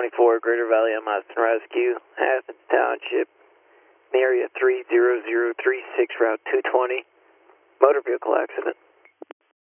24, Greater Valley Amazon Rescue, Athens Township, area 30036, Route 220, motor vehicle accident.